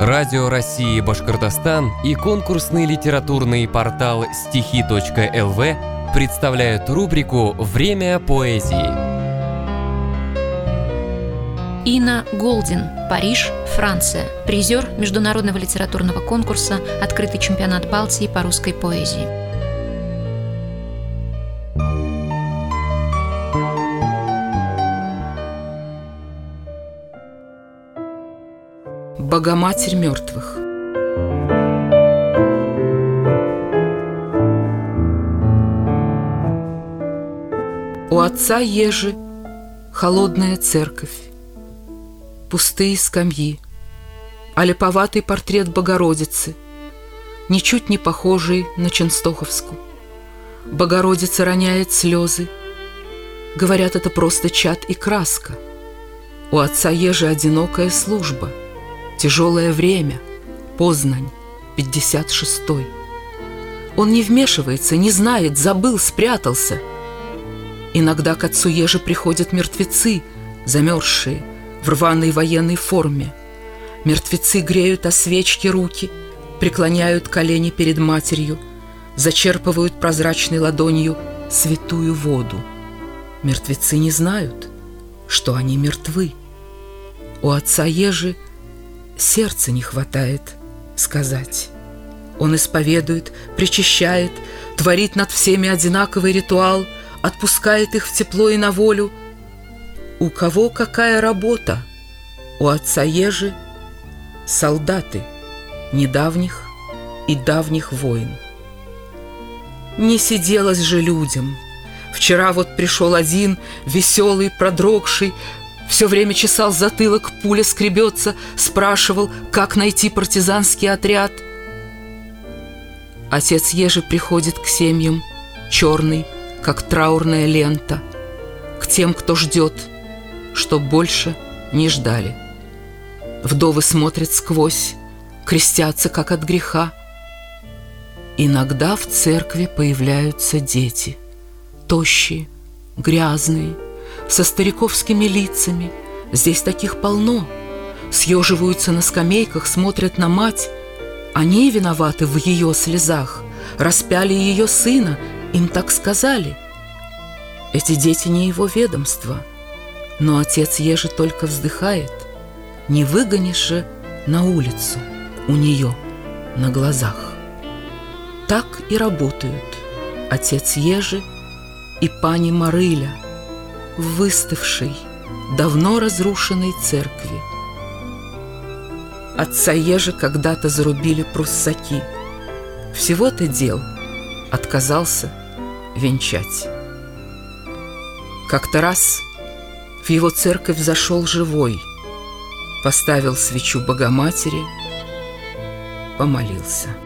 Радио России Башкортостан и конкурсный литературный портал стихи.лв представляют рубрику «Время поэзии». Инна Голдин, Париж, Франция. Призер международного литературного конкурса «Открытый чемпионат Балтии по русской поэзии». Богоматерь мертвых. У отца Ежи холодная церковь, пустые скамьи, а липоватый портрет Богородицы, ничуть не похожий на Ченстоховскую. Богородица роняет слезы. Говорят, это просто чад и краска. У отца Ежи одинокая служба, тяжелое время, Познань, 56-й. Он не вмешивается, не знает, забыл, спрятался. Иногда к отцу Ежи приходят мертвецы, замерзшие, в рваной военной форме. Мертвецы греют о свечки руки, преклоняют колени перед матерью, зачерпывают прозрачной ладонью святую воду. Мертвецы не знают, что они мертвы. У отца Ежи сердца не хватает сказать. Он исповедует, причащает, творит над всеми одинаковый ритуал, отпускает их в тепло и на волю. У кого какая работа? У отца Ежи солдаты недавних и давних войн. Не сиделось же людям. Вчера вот пришел один, веселый, продрогший, все время чесал затылок, пуля скребется, спрашивал, как найти партизанский отряд. Отец Ежи приходит к семьям, черный, как траурная лента, к тем, кто ждет, что больше не ждали. Вдовы смотрят сквозь, крестятся, как от греха. Иногда в церкви появляются дети, тощие, грязные, со стариковскими лицами. Здесь таких полно. Съеживаются на скамейках, смотрят на мать. Они виноваты в ее слезах. Распяли ее сына, им так сказали. Эти дети не его ведомство. Но отец Ежи только вздыхает. Не выгонишь же на улицу у нее на глазах. Так и работают отец Ежи и пани Марыля в выставшей, давно разрушенной церкви. Отца Ежи когда-то зарубили пруссаки. Всего-то дел отказался венчать. Как-то раз в его церковь зашел живой, поставил свечу Богоматери, помолился.